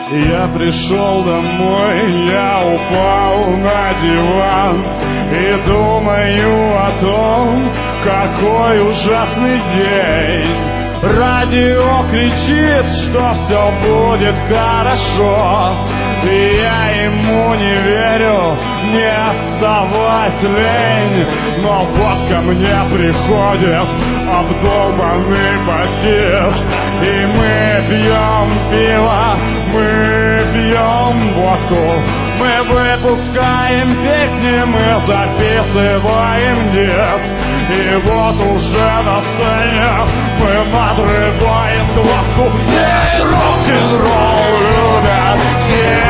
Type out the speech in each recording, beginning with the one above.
Я пришел домой, я упал на диван и думаю о том, какой ужасный день. Радио кричит, что все будет хорошо, и я ему не верю, не вставать лень. Но вот ко мне приходит обдолбанный басист, и мы пьем пиво, мы пьем водку, мы выпускаем песни, мы записываем диск. И вот уже на сцене мы надрываем глотку. Ей, рок-н-ролл любят все,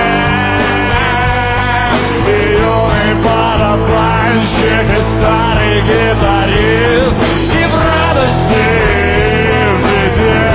и юный барабанщик, и старый гитарист, и в радости, и в беде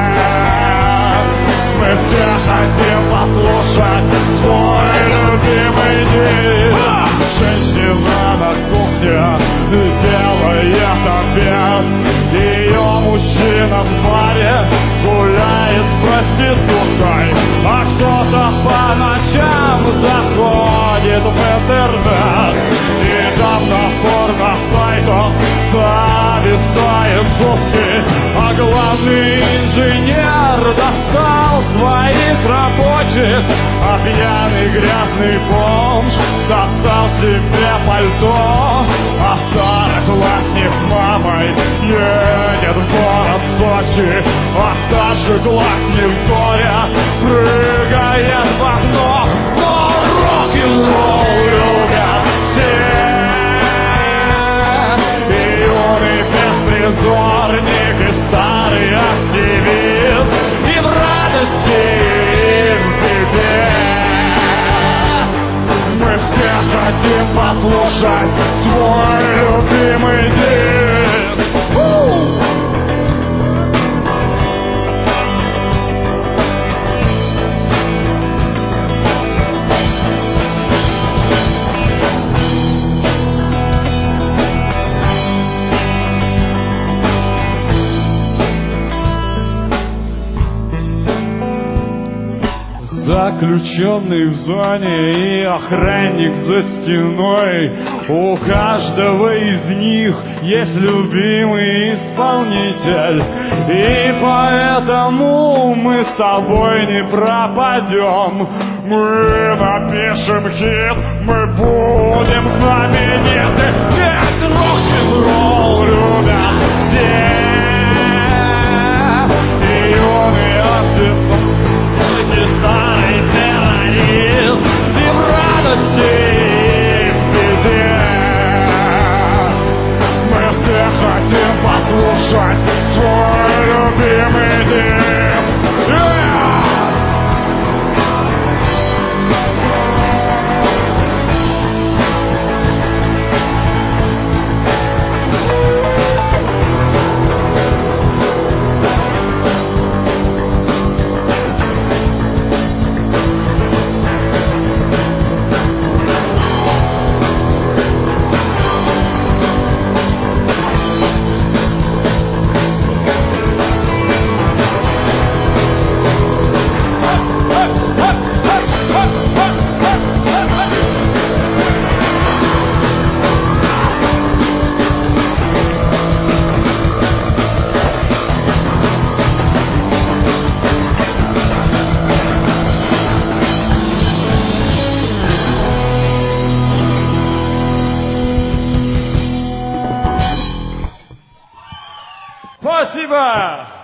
мы все хотим послушать свой любимый диск. Женщина на кухне делает обед, ее мужчина в баре гуляет с проституткой, а кто-то по ночам заходит в интернет, и там на порно-сайтах зависает сутки, а главный инженер достал своих рабочих, а пьяный грязный бомж достал себе пальто, а староклассник с мамой едет в город Сочи, а старшеклассник горя прыгает в окно. Но рок-н-ролл любят все, и юный беспризорник, и старый активист, и в радости, и в беде мы все хотим послушать свой любимый диск. Заключенный в зоне и охранник за стеной, у каждого из них есть любимый исполнитель, и поэтому мы с тобой не пропадем. Мы напишем хит, мы будем знамениты. Ведь рок-н-ролл любят все, и юные артисты, старый террорист, и в радости, и в беде мы все хотим послушать свой любимый диск. Спасибо!